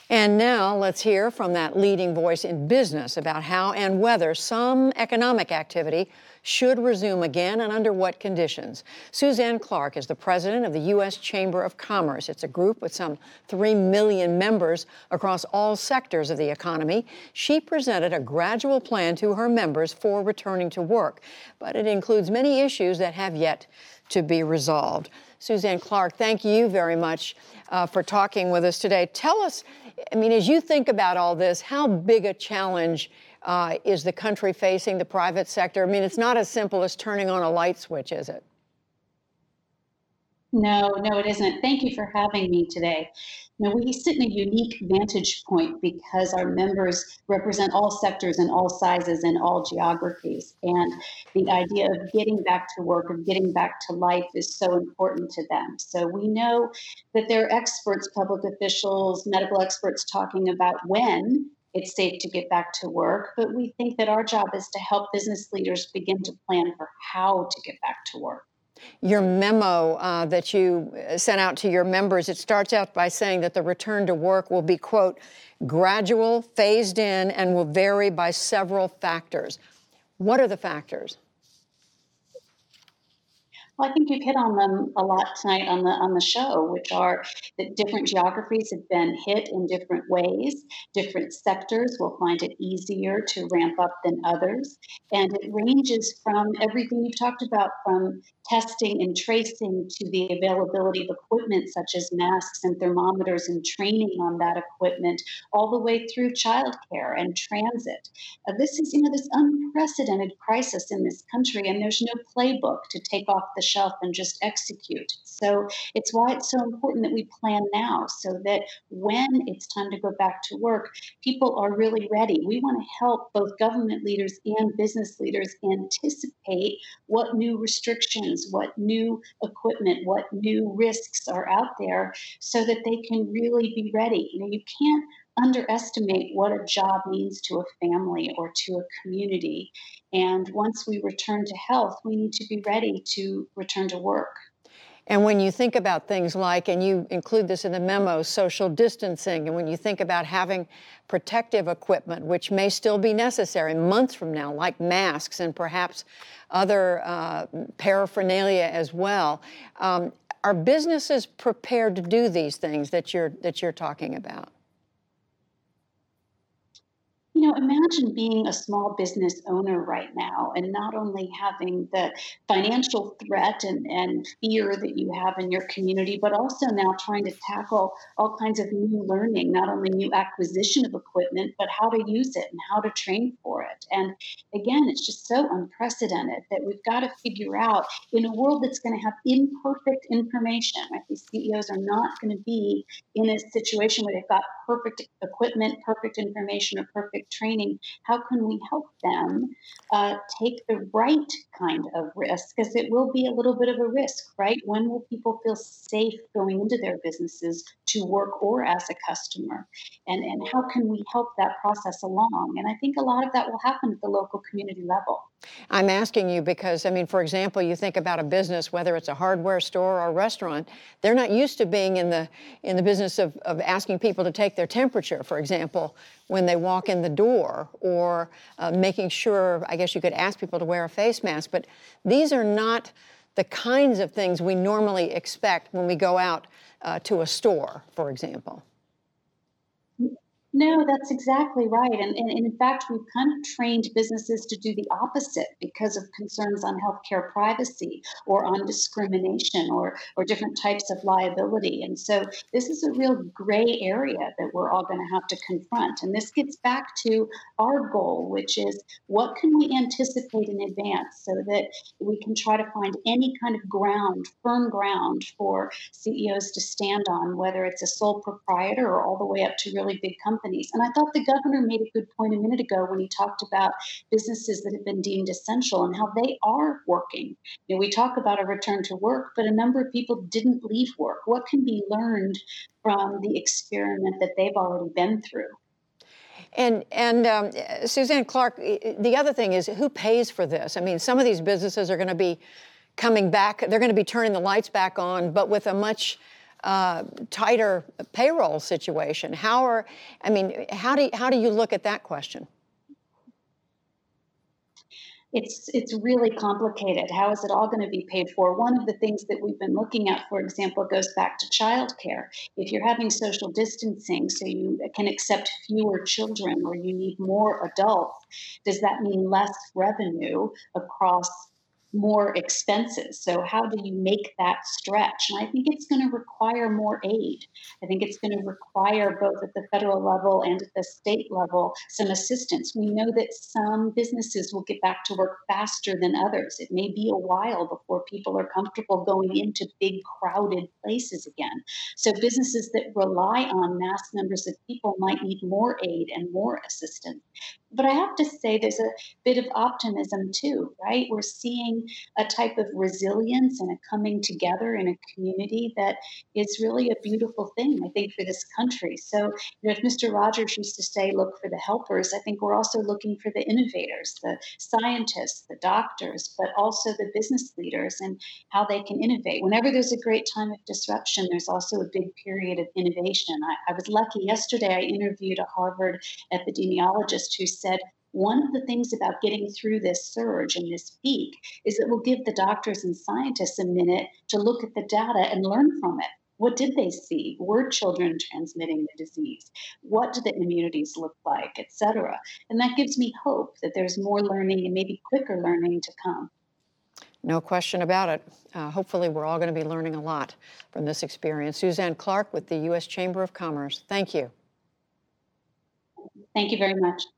And now let's hear from that leading voice in business about how and whether some economic activity should resume again and under what conditions. Suzanne Clark is the president of the U.S. Chamber of Commerce. It's a group with some 3 million members across all sectors of the economy. She presented a gradual plan to her members for returning to work, but it includes many issues that have yet to be resolved. Suzanne Clark, thank you very much for talking with us today. Tell us, I mean, as you think about all this, how big a challenge is the country facing, the private sector? I mean, it's not as simple as turning on a light switch, is it? No, it isn't. Thank you for having me today. Now, we sit in a unique vantage point because our members represent all sectors and all sizes and all geographies. And the idea of getting back to work, of getting back to life is so important to them. So we know that there are experts, public officials, medical experts talking about when it's safe to get back to work. But we think that our job is to help business leaders begin to plan for how to get back to work. Your memo that you sent out to your members, it starts out by saying that the return to work will be, quote, gradual, phased in, and will vary by several factors. What are the factors? Well, I think you've hit on them a lot tonight on the show, which are that different geographies have been hit in different ways. Different sectors will find it easier to ramp up than others. And it ranges from everything you've talked about, from testing and tracing to the availability of equipment such as masks and thermometers and training on that equipment, all the way through childcare and transit. This is, this unprecedented crisis in this country, and there's no playbook to take off the shelf and just execute. So it's why it's so important that we plan now so that when it's time to go back to work, people are really ready. We want to help both government leaders and business leaders anticipate what new restrictions, what new equipment, what new risks are out there so that they can really be ready. You can't underestimate what a job means to a family or to a community. And once we return to health, we need to be ready to return to work. And when you think about things like, and you include this in the memo, social distancing, and when you think about having protective equipment, which may still be necessary months from now, like masks and perhaps other paraphernalia as well, are businesses prepared to do these things that you're talking about? Imagine being a small business owner right now and not only having the financial threat and fear that you have in your community, but also now trying to tackle all kinds of new learning, not only new acquisition of equipment, but how to use it and how to train for it. And again, it's just so unprecedented that we've got to figure out in a world that's going to have imperfect information, right? These CEOs are not going to be in a situation where they've got perfect equipment, perfect information, or perfect training. How can we help them take the right kind of risk? Because it will be a little bit of a risk, right? When will people feel safe going into their businesses to work or as a customer? And how can we help that process along? And I think a lot of that will happen at the local community level. I'm asking you because, I mean, for example, you think about a business, whether it's a hardware store or a restaurant, they're not used to being in the business of asking people to take their temperature, for example, when they walk in the door, or making sure, I guess you could ask people to wear a face mask. But these are not the kinds of things we normally expect when we go out to a store, for example. No, that's exactly right. And in fact, we've kind of trained businesses to do the opposite because of concerns on healthcare privacy or on discrimination or different types of liability. And so this is a real gray area that we're all going to have to confront. And this gets back to our goal, which is what can we anticipate in advance so that we can try to find any kind of ground, firm ground for CEOs to stand on, whether it's a sole proprietor or all the way up to really big companies. And I thought the governor made a good point a minute ago when he talked about businesses that have been deemed essential and how they are working. We talk about a return to work, but a number of people didn't leave work. What can be learned from the experiment that they've already been through? And Suzanne Clark, the other thing is, who pays for this? I mean, some of these businesses are going to be coming back. They're going to be turning the lights back on, but with a much tighter payroll situation? How do you look at that question? It's really complicated. How is it all going to be paid for? One of the things that we've been looking at, for example, goes back to childcare. If you're having social distancing so you can accept fewer children or you need more adults, does that mean less revenue across more expenses? So how do you make that stretch? And I think it's going to require more aid. I think it's going to require, both at the federal level and at the state level, some assistance. We know that some businesses will get back to work faster than others. It may be a while before people are comfortable going into big, crowded places again. So businesses that rely on mass numbers of people might need more aid and more assistance. But I have to say, there's a bit of optimism too, right? We're seeing a type of resilience and a coming together in a community that is really a beautiful thing, I think, for this country. So, if Mr. Rogers used to say, look for the helpers, I think we're also looking for the innovators, the scientists, the doctors, but also the business leaders and how they can innovate. Whenever there's a great time of disruption, there's also a big period of innovation. I was lucky. Yesterday, I interviewed a Harvard epidemiologist who said, one of the things about getting through this surge and this peak is it will give the doctors and scientists a minute to look at the data and learn from it. What did they see? Were children transmitting the disease? What do the immunities look like, et cetera? And that gives me hope that there's more learning and maybe quicker learning to come. No question about it. Hopefully, we're all going to be learning a lot from this experience. Suzanne Clark with the U.S. Chamber of Commerce. Thank you. Thank you very much.